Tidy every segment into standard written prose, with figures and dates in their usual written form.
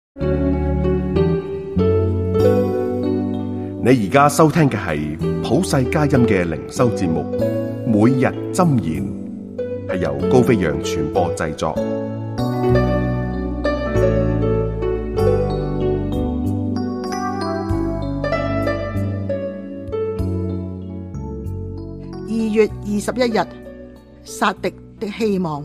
你而家收聽嘅係普世佳音嘅靈修節目，每日箴言，係由高飛揚傳播製作。 2月21日，撒狄的希望。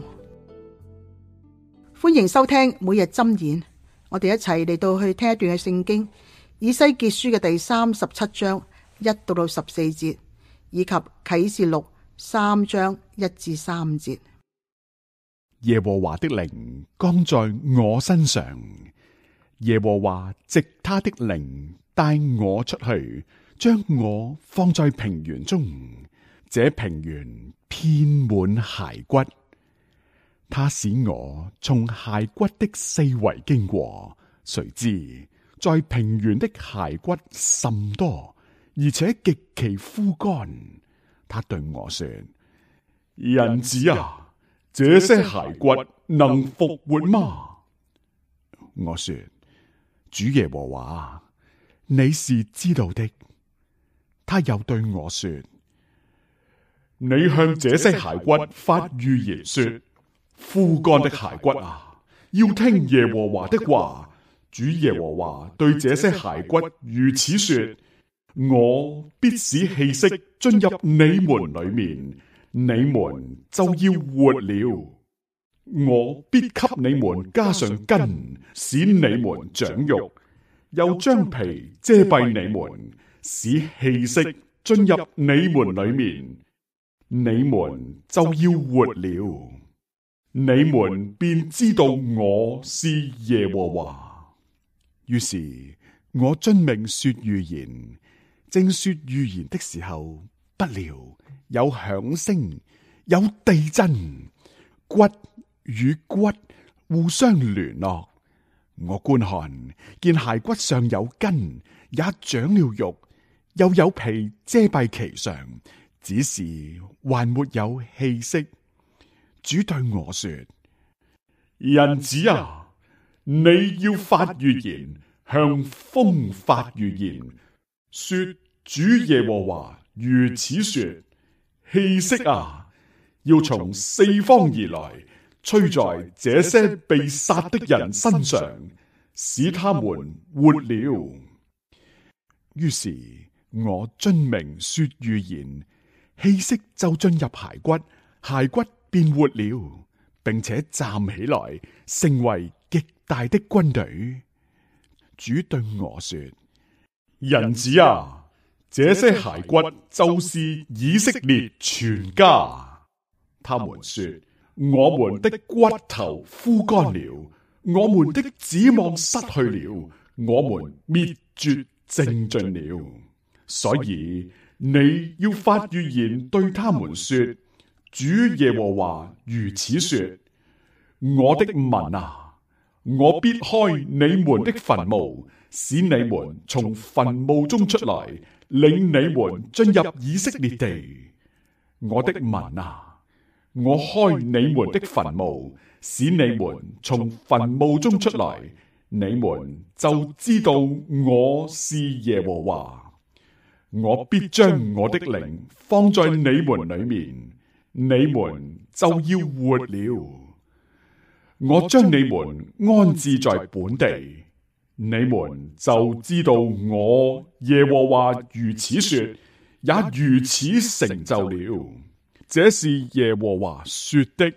歡迎收聽每日箴言，我哋一齊嚟到去聽一段嘅聖經，以西結書嘅第37章1到14節，以及啟示錄3章1至3節。 耶和華的靈降在我身上，耶和華藉他的靈帶我出去，將我放在平原中，這平原遍滿骸骨。他使我從骸骨的四圍經過，誰知在平原的骸骨甚多，而且極其枯乾。他對我說：人子啊，這些骸骨能復活嗎？我說：主耶和華，你是知道的。他又對我說：你向這些骸骨發預言說，枯乾的骸骨啊，要聽耶和華的話。主耶和華對這些骸骨如此說：我必使氣息進入你們裏面，你們就要活了。我必給你們加上筋，使你們長肉，又將皮遮蔽你們，使氣息進入你們裏面，你們就要活了。你們便知道我是耶和華。於是我遵命說預言，正說預言的時候，不料有響聲，有地震，骨與骨互相聯絡。我觀看，見骸骨上有筋，也長了肉，又有皮遮蔽其上，只是還沒有氣息。主對我說：人子啊，你要發預言，向風發預言，說主耶和華如此說：氣息啊，要從四方而來，吹在這些被殺的人身上，使他們活了。於是我遵命說預言，氣息就進入骸骨，骸骨便活了，並且站起來，成為極大的軍隊。主對我說：人子啊，這些骸骨就是以色列全家。他們說：我們的骨頭枯乾了，我們的指望失去了，我們滅絕淨盡了。所以你要發預言對他們說：主耶和華如此說：我的民啊，我必開你們的墳墓，使你們從墳墓中出來，領你們進入以色列地。我的民啊，我開你們的墳墓，使你們從墳墓中出來，你們就知道我是耶和華。我必將我的靈放在你們裏面，你們就要活了。我將你們安置在本地，你們就知道我耶和華如此說，也如此成就了。這是耶和華說的。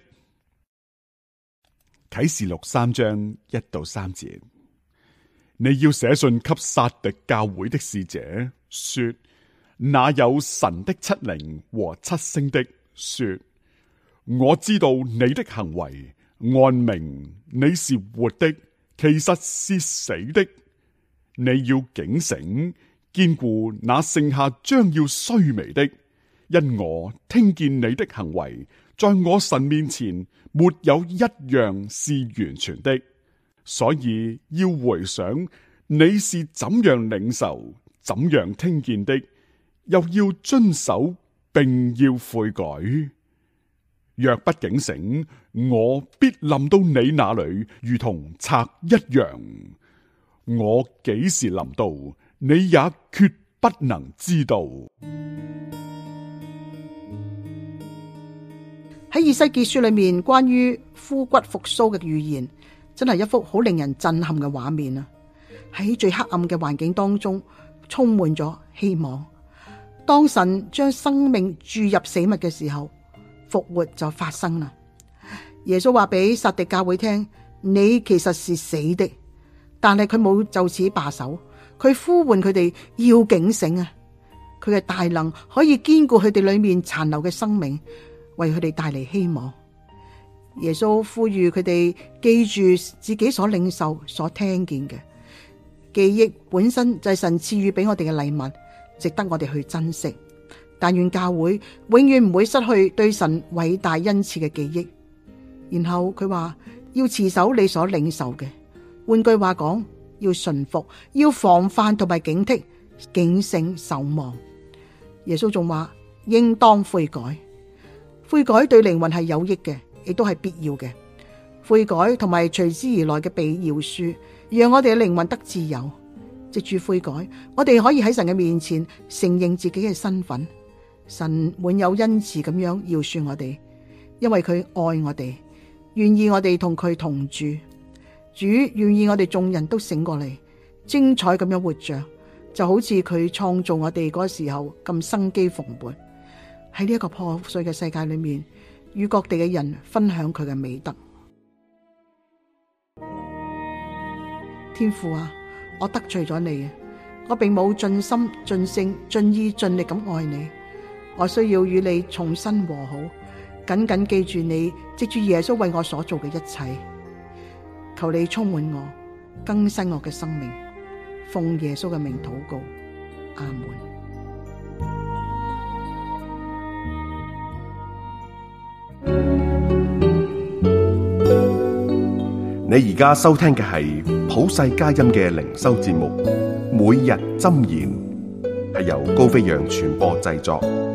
啟示錄3章1到3節，你要寫信給撒狄教會的使者，說：那有神的七靈和七星的說，我知道你的行為，按名你是活的，其實是死的。你要警醒，堅固那剩下將要衰微的，因我聽見你的行為，在我神面前沒有一樣是完全的，所以要回想你是怎樣領受、怎樣聽見的，又要遵守並要悔改。若不警醒，我必臨到你那裏，如同賊一樣。 我幾時臨到，你也決不能知道。 喺以西結書裏面，關於枯骨復甦嘅預言，真係一幅好令人震撼嘅畫面啊！喺最黑暗嘅環境當中，充滿咗希望。當神將生命注入死物嘅時候，復活就發生啦。耶穌話俾撒狄教會聽：你其實是死的，但係佢冇就此罷手，佢呼喚佢哋要警醒啊！佢嘅大能可以堅固佢哋裏面殘留嘅生命，為佢哋帶嚟希望。耶穌呼籲佢哋記住自己所領受、所聽見嘅記憶，本身就係神賜予俾我哋嘅禮物，值得我哋去珍惜。但願教會永遠唔會失去對神偉大恩賜嘅記憶。然後佢話要持守你所領受嘅，換句話講，要順服，要防範同埋警惕，警醒守望。耶穌仲話應當悔改，悔改對靈魂係有益嘅，亦都係必要嘅。悔改同埋隨之而來嘅被饒恕，讓我哋嘅靈魂得自由。藉住悔改，我哋可以喺神嘅面前承認自己嘅身份。神滿有恩慈咁樣饒恕我哋，因為佢愛我哋，願意我哋同佢同住。主願意我哋眾人都醒過嚟，精彩咁樣活着，就好似佢創造我哋嗰時候咁生機蓬勃。喺呢一個破碎嘅世界裏面，與各地嘅人分享佢嘅美德。天父啊，我得罪咗你，我並冇盡心盡性盡意盡力咁愛你，我需要與你重新和好，緊緊記住你藉住耶穌為我所做嘅一切。求你充滿我，更新我嘅生命，奉耶穌嘅名禱告，阿門。 你而家收聽嘅係普世佳音嘅靈修節目《每日箴言》，係由高飛揚傳播製作。